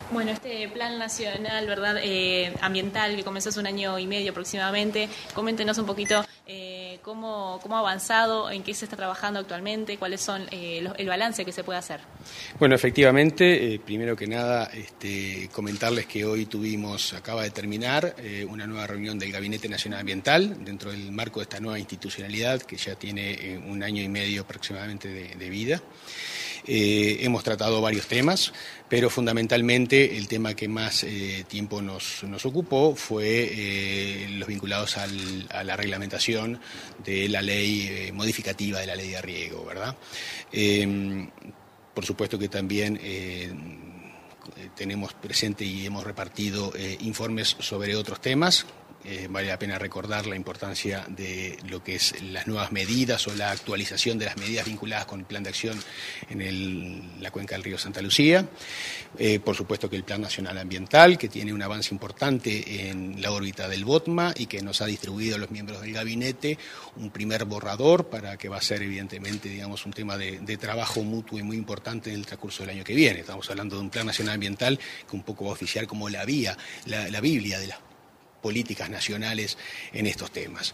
Bueno, este plan nacional, ¿verdad? Ambiental que comenzó hace 1 año y medio aproximadamente, coméntenos un poquito cómo ha avanzado, en qué se está trabajando actualmente, cuáles son el balance que se puede hacer. Bueno, efectivamente, primero que nada, comentarles que hoy acaba de terminar una nueva reunión del Gabinete Nacional Ambiental dentro del marco de esta nueva institucionalidad que ya tiene 1 año y medio aproximadamente de vida. Hemos tratado varios temas, pero fundamentalmente el tema que más tiempo nos ocupó fue los vinculados a la reglamentación de la ley modificativa de la ley de riego, ¿verdad? Por supuesto que también tenemos presente y hemos repartido informes sobre otros temas. Vale la pena recordar la importancia de lo que es las nuevas medidas o la actualización de las medidas vinculadas con el plan de acción en la cuenca del río Santa Lucía. Por supuesto que el Plan Nacional Ambiental, que tiene un avance importante en la órbita del BOTMA y que nos ha distribuido a los miembros del gabinete un primer borrador para que va a ser evidentemente, digamos, un tema de trabajo mutuo y muy importante en el transcurso del año que viene. Estamos hablando de un Plan Nacional Ambiental que un poco va a oficiar como la Biblia de las políticas nacionales en estos temas.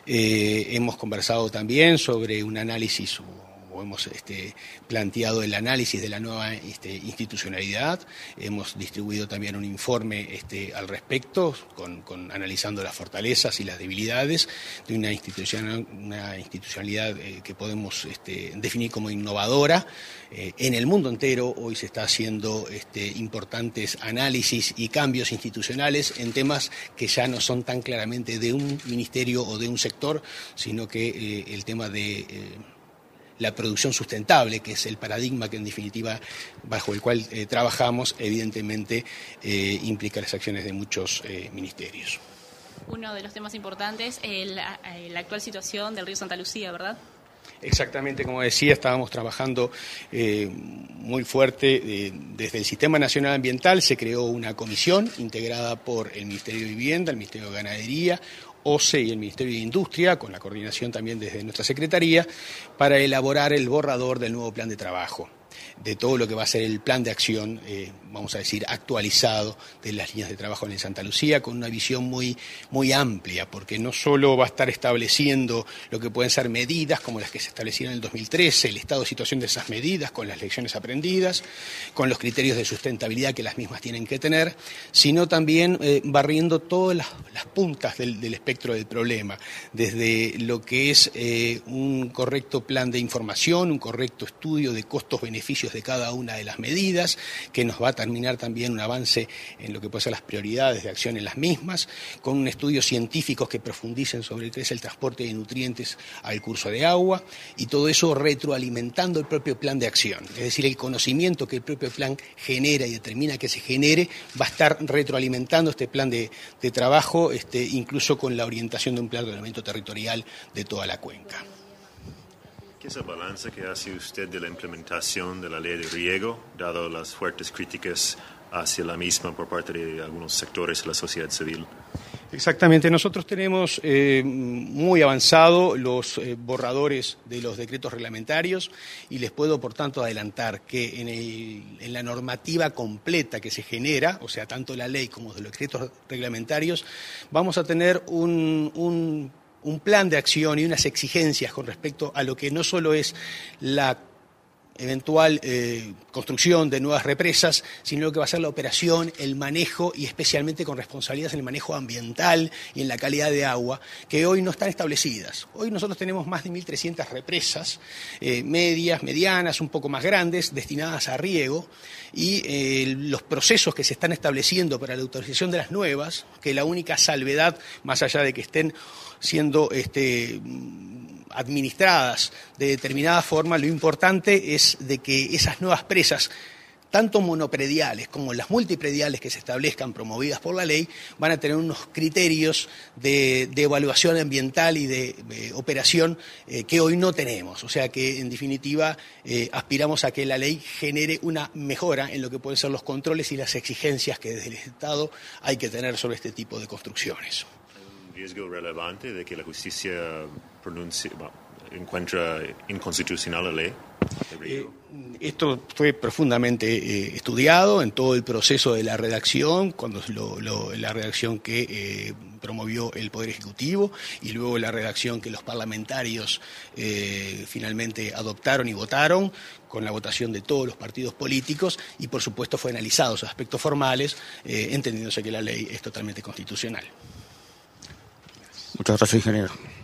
Hemos conversado también sobre un análisis o hemos planteado el análisis de la nueva institucionalidad. Hemos distribuido también un informe al respecto, analizando las fortalezas y las debilidades de una institucionalidad que podemos definir como innovadora. En el mundo entero hoy se está haciendo importantes análisis y cambios institucionales en temas que ya no son tan claramente de un ministerio o de un sector, sino que el tema de la producción sustentable, que es el paradigma que en definitiva bajo el cual trabajamos, evidentemente implica las acciones de muchos ministerios. Uno de los temas importantes es la actual situación del río Santa Lucía, ¿verdad? Exactamente, como decía, estábamos trabajando muy fuerte desde el Sistema Nacional Ambiental. Se creó una comisión integrada por el Ministerio de Vivienda, el Ministerio de Ganadería, OCE y el Ministerio de Industria, con la coordinación también desde nuestra Secretaría, para elaborar el borrador del nuevo plan de trabajo, de todo lo que va a ser el plan de acción, vamos a decir, actualizado de las líneas de trabajo en el Santa Lucía, con una visión muy, muy amplia, porque no solo va a estar estableciendo lo que pueden ser medidas como las que se establecieron en el 2013, el estado de situación de esas medidas, con las lecciones aprendidas, con los criterios de sustentabilidad que las mismas tienen que tener, sino también barriendo todas las puntas del espectro del problema, desde lo que es un correcto plan de información, un correcto estudio de costos-beneficios de cada una de las medidas, que nos va a terminar también un avance en lo que pueden ser las prioridades de acción en las mismas, con un estudio científicos que profundicen sobre qué es el transporte de nutrientes al curso de agua, y todo eso retroalimentando el propio plan de acción. Es decir, el conocimiento que el propio plan genera y determina que se genere va a estar retroalimentando este plan de trabajo, incluso con la orientación de un plan de ordenamiento territorial de toda la cuenca. ¿Qué es el balance que hace usted de la implementación de la ley de riego, dado las fuertes críticas hacia la misma por parte de algunos sectores de la sociedad civil? Exactamente, nosotros tenemos muy avanzado los borradores de los decretos reglamentarios y les puedo por tanto adelantar que en la normativa completa que se genera, o sea, tanto la ley como de los decretos reglamentarios, vamos a tener un plan de acción y unas exigencias con respecto a lo que no solo es la eventual construcción de nuevas represas, sino lo que va a ser la operación, el manejo y especialmente con responsabilidades en el manejo ambiental y en la calidad de agua, que hoy no están establecidas. Hoy nosotros tenemos más de 1.300 represas, medias, medianas, un poco más grandes, destinadas a riego, y los procesos que se están estableciendo para la autorización de las nuevas, que la única salvedad, más allá de que estén siendo administradas de determinada forma, lo importante es de que esas nuevas presas, tanto monoprediales como las multiprediales que se establezcan promovidas por la ley, van a tener unos criterios de evaluación ambiental y de operación que hoy no tenemos. O sea que, en definitiva, aspiramos a que la ley genere una mejora en lo que pueden ser los controles y las exigencias que desde el Estado hay que tener sobre este tipo de construcciones. ¿Hay un riesgo relevante de que la justicia encuentra inconstitucional la ley de riego? Esto fue profundamente estudiado en todo el proceso de la redacción, cuando la redacción que promovió el Poder Ejecutivo y luego la redacción que los parlamentarios finalmente adoptaron y votaron, con la votación de todos los partidos políticos, y por supuesto fue analizado sus aspectos formales, entendiéndose que la ley es totalmente constitucional. Muchas gracias, ingeniero.